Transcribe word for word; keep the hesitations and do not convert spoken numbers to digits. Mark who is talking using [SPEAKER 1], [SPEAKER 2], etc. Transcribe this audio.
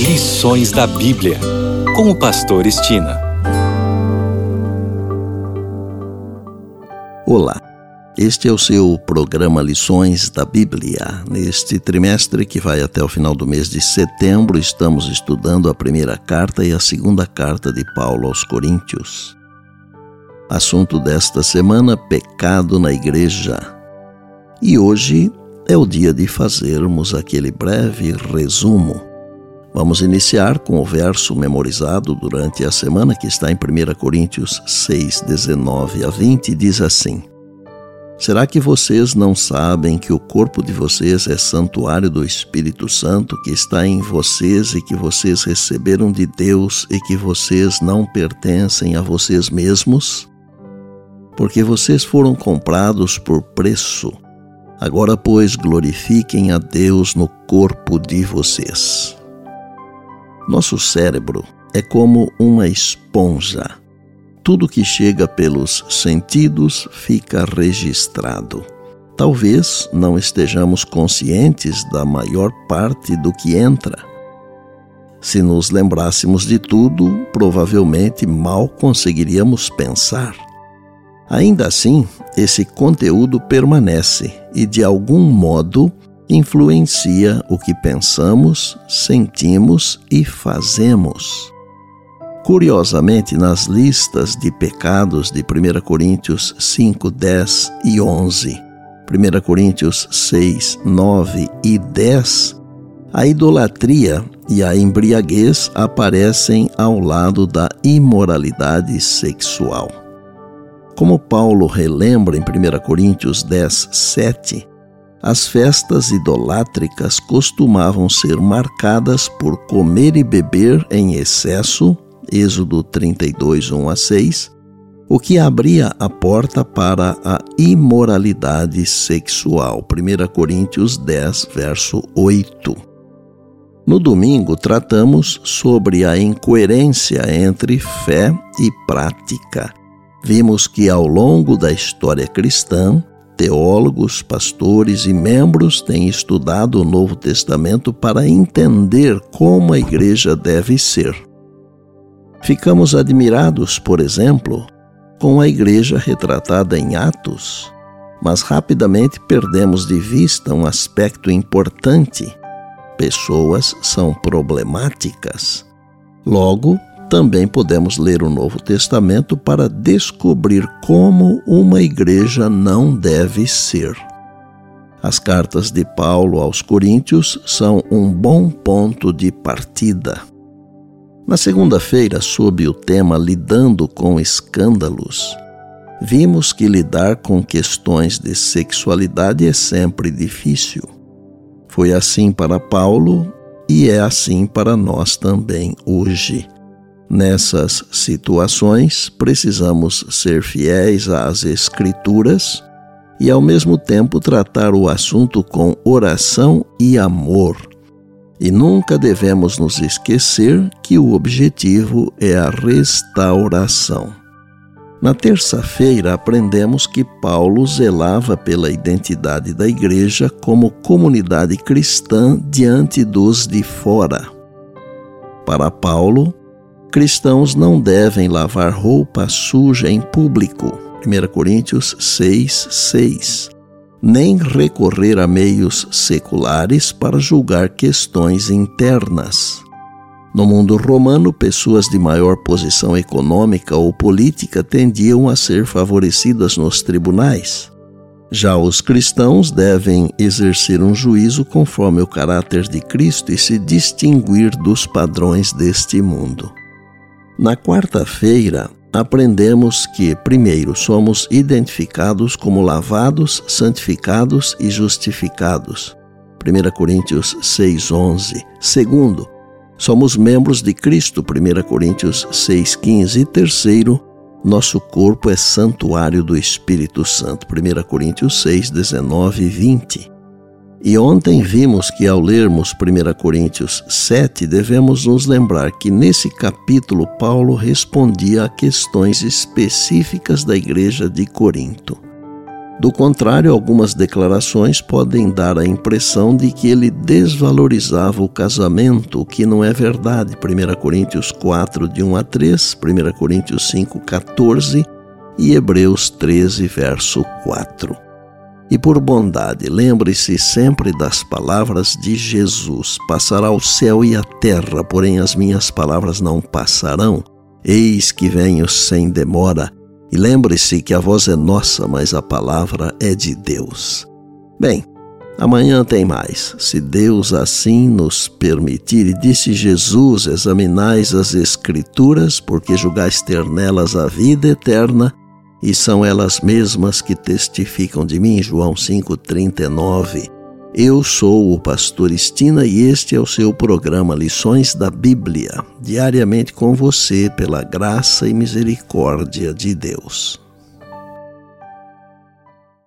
[SPEAKER 1] Lições da Bíblia, com o pastor Estina.
[SPEAKER 2] Olá, este é o seu programa Lições da Bíblia. Neste trimestre que vai até o final do mês de setembro, estamos estudando a primeira carta e a segunda carta de Paulo aos Coríntios. Assunto desta semana, pecado na igreja. E hoje é o dia de fazermos aquele breve resumo. Vamos iniciar com o verso memorizado durante a semana, que está em primeira Coríntios seis, dezenove a vinte, e diz assim: Será que vocês não sabem que o corpo de vocês é santuário do Espírito Santo que está em vocês e que vocês receberam de Deus e que vocês não pertencem a vocês mesmos? Porque vocês foram comprados por preço. Agora, pois, glorifiquem a Deus no corpo de vocês. Nosso cérebro é como uma esponja. Tudo que chega pelos sentidos fica registrado. Talvez não estejamos conscientes da maior parte do que entra. Se nos lembrássemos de tudo, provavelmente mal conseguiríamos pensar. Ainda assim, esse conteúdo permanece e, de algum modo, influencia o que pensamos, sentimos e fazemos. Curiosamente, nas listas de pecados de primeira Coríntios cinco, dez e onze, primeira Coríntios seis, nove e dez, a idolatria e a embriaguez aparecem ao lado da imoralidade sexual. Como Paulo relembra em primeira Coríntios dez, sete, as festas idolátricas costumavam ser marcadas por comer e beber em excesso, Êxodo trinta e dois, um a seis, o que abria a porta para a imoralidade sexual, primeira Coríntios dez, verso oito. No domingo, tratamos sobre a incoerência entre fé e prática. Vimos que ao longo da história cristã, teólogos, pastores e membros têm estudado o Novo Testamento para entender como a igreja deve ser. Ficamos admirados, por exemplo, com a igreja retratada em Atos, mas rapidamente perdemos de vista um aspecto importante. Pessoas são problemáticas. Logo, também podemos ler o Novo Testamento para descobrir como uma igreja não deve ser. As cartas de Paulo aos Coríntios são um bom ponto de partida. Na segunda-feira, sob o tema Lidando com Escândalos, vimos que lidar com questões de sexualidade é sempre difícil. Foi assim para Paulo e é assim para nós também hoje. Nessas situações, precisamos ser fiéis às Escrituras e, ao mesmo tempo, tratar o assunto com oração e amor. E nunca devemos nos esquecer que o objetivo é a restauração. Na terça-feira, aprendemos que Paulo zelava pela identidade da igreja como comunidade cristã diante dos de fora. Para Paulo, cristãos não devem lavar roupa suja em público, primeira Coríntios seis, seis, nem recorrer a meios seculares para julgar questões internas. No mundo romano, pessoas de maior posição econômica ou política tendiam a ser favorecidas nos tribunais. Já os cristãos devem exercer um juízo conforme o caráter de Cristo e se distinguir dos padrões deste mundo. Na quarta-feira, aprendemos que, primeiro, somos identificados como lavados, santificados e justificados, primeira Coríntios seis, onze. Segundo, somos membros de Cristo, primeira Coríntios seis, quinze. E terceiro, nosso corpo é santuário do Espírito Santo, primeira Coríntios seis, dezenove e vinte. E ontem vimos que, ao lermos primeira Coríntios sete, devemos nos lembrar que nesse capítulo Paulo respondia a questões específicas da igreja de Corinto. Do contrário, algumas declarações podem dar a impressão de que ele desvalorizava o casamento, o que não é verdade. primeira Coríntios quatro, de um a três, primeira Coríntios cinco, quatorze e Hebreus treze, verso quatro. E por bondade, lembre-se sempre das palavras de Jesus: passará o céu e a terra, porém as minhas palavras não passarão. Eis que venho sem demora. E lembre-se que a voz é nossa, mas a palavra é de Deus. Bem, amanhã tem mais, se Deus assim nos permitir. E disse Jesus: examinais as Escrituras, porque julgais ter nelas a vida eterna, e são elas mesmas que testificam de mim. João cinco, trinta e nove. Eu sou o pastor Stina e este é o seu programa Lições da Bíblia, diariamente com você pela graça e misericórdia de Deus.